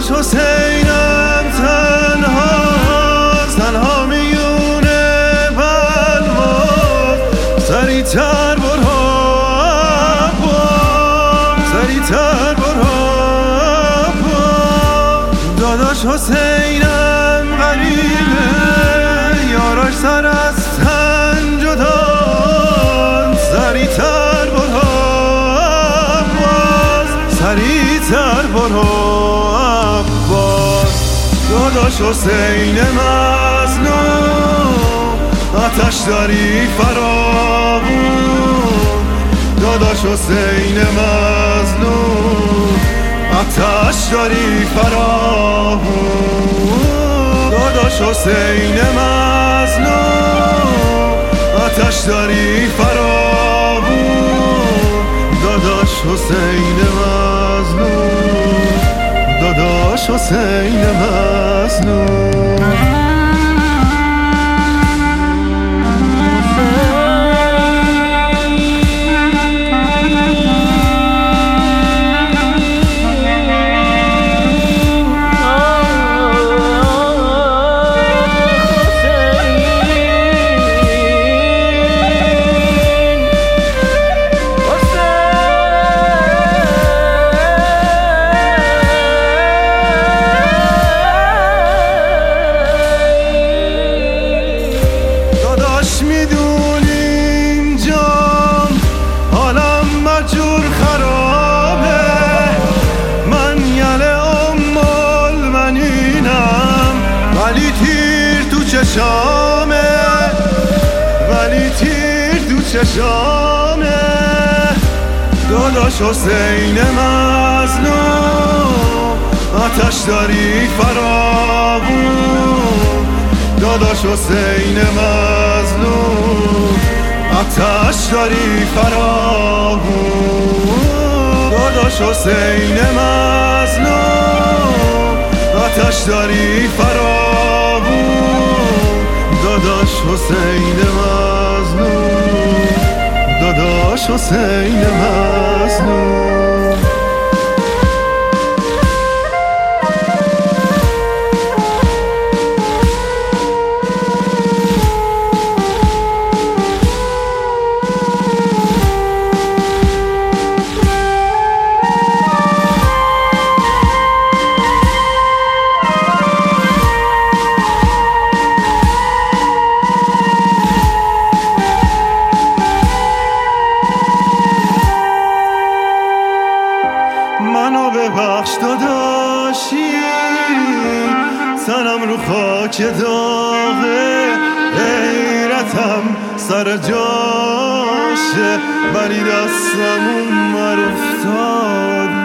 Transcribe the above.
داداش حسینم تنها میونه بلوا سریع‌تر برو سریع‌تر برو داداش حسینم غریبه یاراش سر از تن جدان سریع‌تر برو سریع‌تر برو عباس داداش حسین مظلوم آتش داری فراوون داداش حسین مظلوم آتش داری فراوون داداش حسین مظلوم آتش داری فراوون داداش حسین مظلوم داداش حسین مظلوم میدونیم جام حالم مجور خرابه من یله منینم ولی تیر تو چشامه ولی تیر تو چشامه داداش حسین مظلوم آتش داری فراوون داداش حسین مظلوم آتش داری فراوون داداش حسین مظلوم آتش داری فراوون داداش حسین مظلوم داداش حسین مظلوم منو ببخش داداشی تنم رو خاک داغه غیرتم سر جاشه ولی دستم اون افتاد